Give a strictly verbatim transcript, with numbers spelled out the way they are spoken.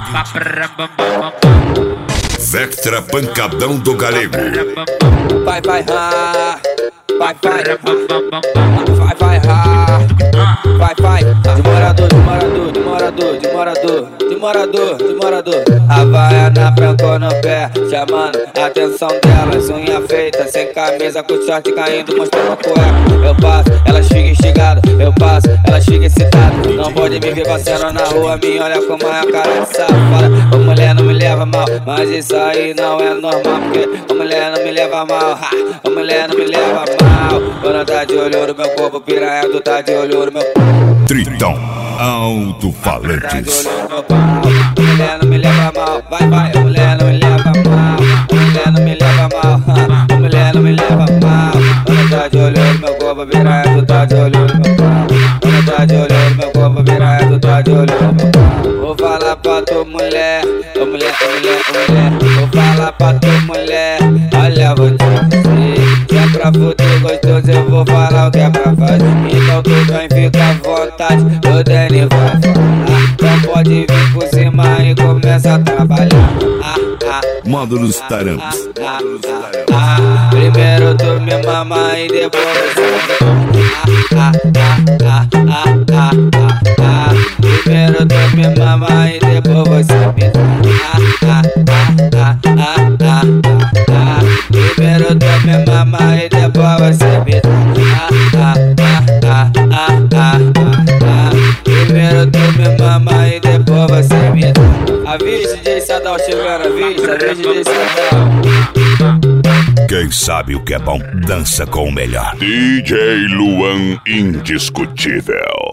Vectra Pancadão do Galego. Vai, vai, ha. Vai, vai, vai, vai, ha. Vai, vai, demorador, demorador, demorador, demorador, demorador, demorador. Havaiana branco no pé, chamando a atenção delas. Unha feita, sem camisa, com short caindo, mostrando a cueca. Eu passo, elas ficam instigadas. Eu passo, elas ficam excitadas. Não pode me ver passando na rua, me olha com uma cara de safada. Ô mulher não me leva mal, mas isso aí não é normal, porque a mulher não me leva mal, ha. A mulher não me leva mal. Quando tá de olho no meu corpo, piranha, tu tá de olho no meu corpo. Tritão Alto-Falantes. A mulher não me leva mal, vai, vai. A mulher não me leva mal, a mulher não me leva mal, a mulher não me leva mal. Quando tá de olho no meu corpo, piranha, tu tá de olho no meu corpo. Quando tá de olho no meu corpo, piranha, tu tá de olho no meu corpo. Vou falar pra tua mulher, ô mulher, ô mulher, ô mulher. Vou falar pra tua mulher, olha, vou te dizer. Se é pra fuder gostoso, eu vou falar o que é pra fazer. Então tu vem, fica à vontade, o Dani vai falar. Então pode vir por cima e começa a trabalhar. Ah, ah, Módulos Tarampos. ah, ah, ah. Primeiro tu me mama e depois você ah, ah, ah, ah, ah, ah, ah. Primeiro tu me mama e depois você me dá. Ah, ah, ah, ah, ah, ah, ah. Primeiro tu me mama e depois você me dá. Ah, ah, ah, ah, ah, ah, ah. Primeiro tu me mama e depois você me dá. Avisa D J Sadal chegando, avisa, avisa D J Sadal. Quem sabe o que é bom, dança com o melhor. D J Luan Indiscutível.